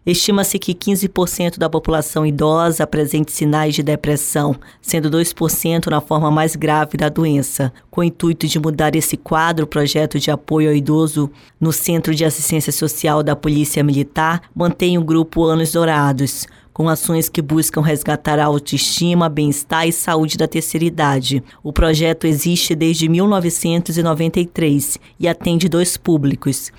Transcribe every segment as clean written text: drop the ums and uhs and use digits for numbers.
Estima-se que 15% da população idosa apresente sinais de depressão, sendo 2% na forma mais grave da doença. Com o intuito de mudar esse quadro, o projeto de apoio ao idoso no Centro de Assistência Social da Polícia Militar mantém o grupo Anos Dourados, com ações que buscam resgatar a autoestima, bem-estar e saúde da terceira idade. O projeto existe desde 1993 e atende 2 públicos: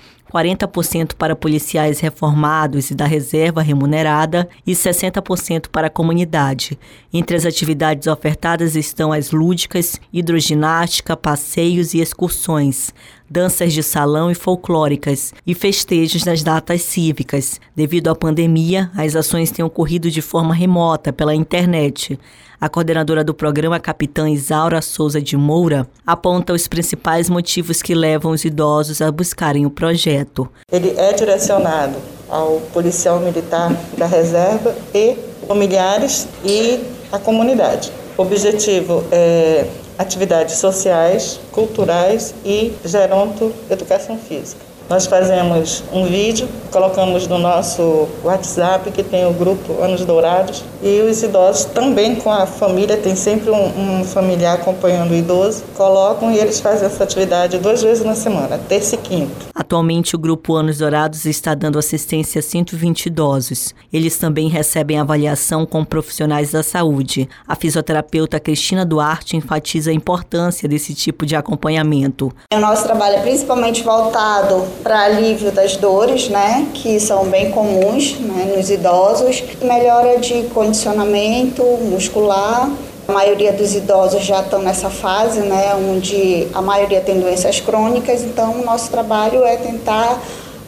40% para policiais reformados e da reserva remunerada e 60% para a comunidade. Entre as atividades ofertadas estão as lúdicas, hidroginástica, passeios e excursões, danças de salão e folclóricas e festejos nas datas cívicas. Devido à pandemia, as ações têm ocorrido de forma remota pela internet. A coordenadora do programa, a capitã Isaura Souza de Moura, aponta os principais motivos que levam os idosos a buscarem o projeto. Ele é direcionado ao policial militar da reserva e familiares e à comunidade. O objetivo é atividades sociais, culturais e geronto-educação física. Nós fazemos um vídeo, colocamos no nosso WhatsApp, que tem o grupo Anos Dourados, e os idosos também com a família, tem sempre um familiar acompanhando o idoso, colocam e eles fazem essa atividade 2 vezes na semana, terça e quinta. Atualmente, o grupo Anos Dourados está dando assistência a 120 idosos. Eles também recebem avaliação com profissionais da saúde. A fisioterapeuta Cristina Duarte enfatiza a importância desse tipo de acompanhamento. O nosso trabalho é principalmente voltado para alívio das dores, né, que são bem comuns, né, nos idosos, melhora de condicionamento muscular. A maioria dos idosos já estão nessa fase, né, onde a maioria tem doenças crônicas, então o nosso trabalho é tentar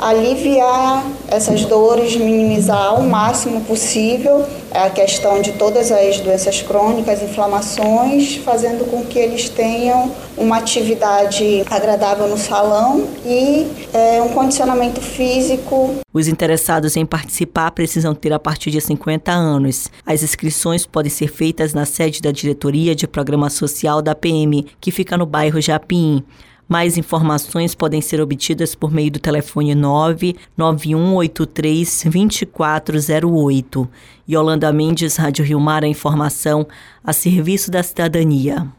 aliviar essas dores, minimizar ao máximo possível a questão de todas as doenças crônicas, inflamações, fazendo com que eles tenham uma atividade agradável no salão e um condicionamento físico. Os interessados em participar precisam ter a partir de 50 anos. As inscrições podem ser feitas na sede da Diretoria de Programa Social da PM, que fica no bairro Japim. Mais informações podem ser obtidas por meio do telefone 99183-2408. Yolanda Mendes, Rádio Rio Mar, a informação a serviço da cidadania.